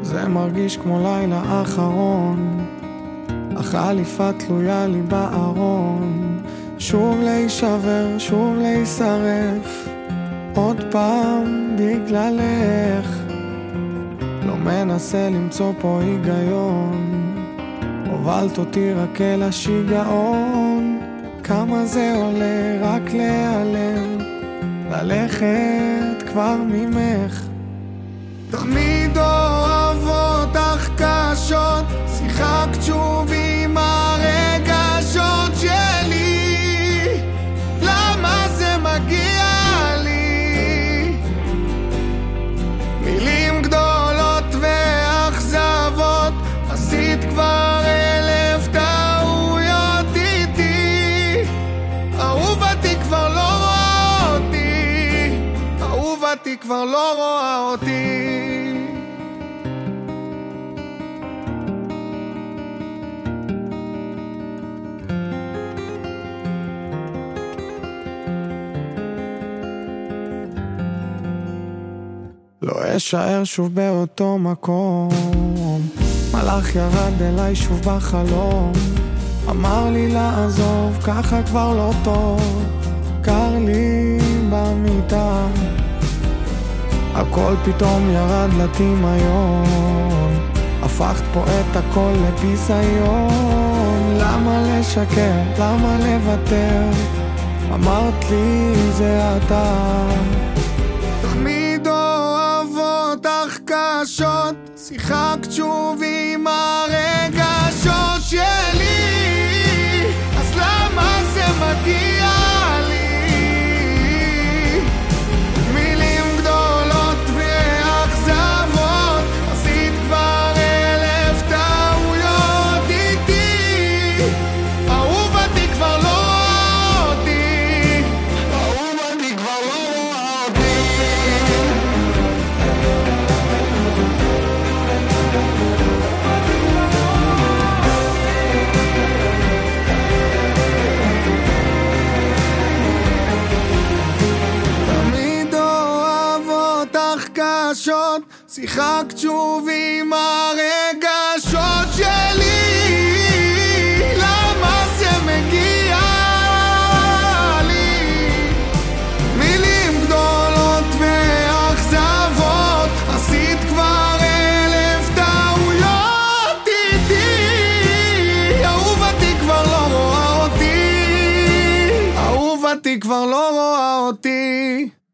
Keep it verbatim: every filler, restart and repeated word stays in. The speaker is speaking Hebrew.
זה מרגיש כמו לילה אחרון, החליפה תלויה לי בארון. שוב להישבר, שוב להישרף, עוד פעם בגללך. לא מנסה למצוא פה היגיון, הובלת אותי רק אל השיגעון. כמה זה עולה רק להיעלם, ללכת כבר ממך. תמיד אוהב אותך קשות, שיחקת שוב עם הרגשות שלי. למה זה מגיע לי? מילים גדולות ואכזבות, עשית כבר אלף טעויות איתי. אהובתי כבר לא רואה אותי, אהובתי כבר לא רואה אותי. לא אשאר שוב באותו מקום, מלאך ירד אליי שוב בחלום, אמר לי לעזוב, ככה כבר לא טוב. קר לי במיטה, הכל פתאום ירד לטמיון, הפכת פה את הכל לביזיון. למה לשקר? למה לוותר? אמרת לי זה אתה. תמיד אוהב אותך קשות, שיחקת שוב עם הרגשות שלי. אז למה זה מגיע לי? מילים גדולות ואכזבות, עשית כבר אלף טעויות איתי. אהובתי כבר לא רואה אותי, אהובתי כבר לא רואה אותי. תמיד אוהב אותך קשות, שיחקת שוב עם הרגשות שלי. למה זה מגיע לי? מילים גדולות ואכזבות, עשית כבר אלף טעויות איתי. אהובתי כבר לא רואה אותי, אהובתי כבר לא רואה אותי.